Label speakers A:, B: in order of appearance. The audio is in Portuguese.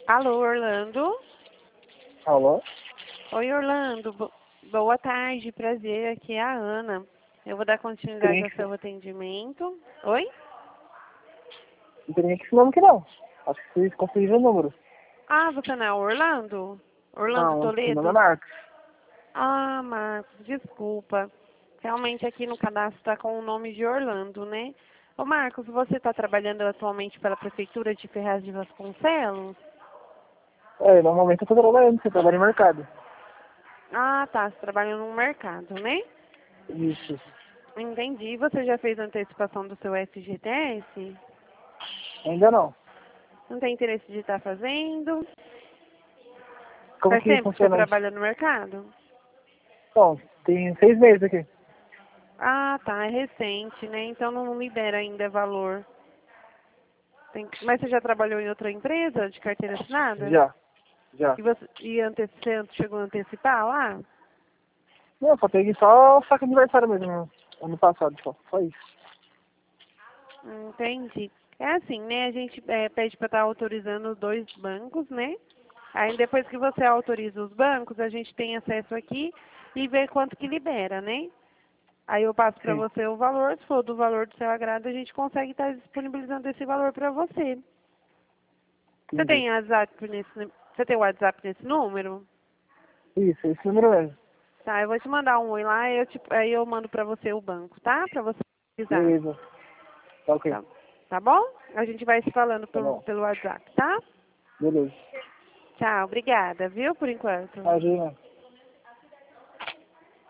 A: Alô, Orlando?
B: Alô?
A: Oi, Orlando. Boa tarde, prazer. Aqui é a Ana. Eu vou dar continuidade ao seu atendimento. Oi?
B: Não tem nem que esse nome aqui não. Acho que vocês confundiram o número.
A: Ah, você não é o Orlando? Orlando
B: Não, meu nome é
A: Toledo?
B: Marcos.
A: Ah, Marcos, desculpa. Realmente aqui no cadastro está com o nome de Orlando, né? Ô, Marcos, você está trabalhando atualmente para a Prefeitura de Ferraz de Vasconcelos?
B: Normalmente eu tô trabalhando, você trabalha em mercado.
A: Ah, tá. Você trabalha no mercado, né?
B: Isso.
A: Entendi. Você já fez a antecipação do seu FGTS?
B: Ainda não.
A: Não tem interesse de estar fazendo?
B: Como
A: Faz
B: que
A: tempo que você
B: funciona isso?
A: trabalha no mercado?
B: Bom, tem 6 meses aqui.
A: Ah, tá. É recente, né? Então não libera ainda valor. Mas você já trabalhou em outra empresa de carteira assinada?
B: Já. Já.
A: E você chegou a antecipar lá?
B: Não, só peguei só o saco aniversário mesmo, ano passado, só isso.
A: Entendi. É assim, né? A gente pede para estar autorizando os 2 bancos, né? Aí depois que você autoriza os bancos, a gente tem acesso aqui e vê quanto que libera, né? Aí eu passo para
B: Sim.
A: você o valor, se for do valor do seu agrado, a gente consegue estar disponibilizando esse valor para você. Você
B: Entendi.
A: tem você tem WhatsApp nesse número?
B: Isso, esse número mesmo.
A: Tá, eu vou te mandar um oi lá, aí eu mando para você o banco, tá? Para você utilizar.
B: Beleza. Tá ok.
A: Tá bom? A gente vai se falando
B: Tá bom.
A: pelo WhatsApp, tá?
B: Beleza.
A: Tchau, obrigada, viu, por enquanto.
B: Imagina.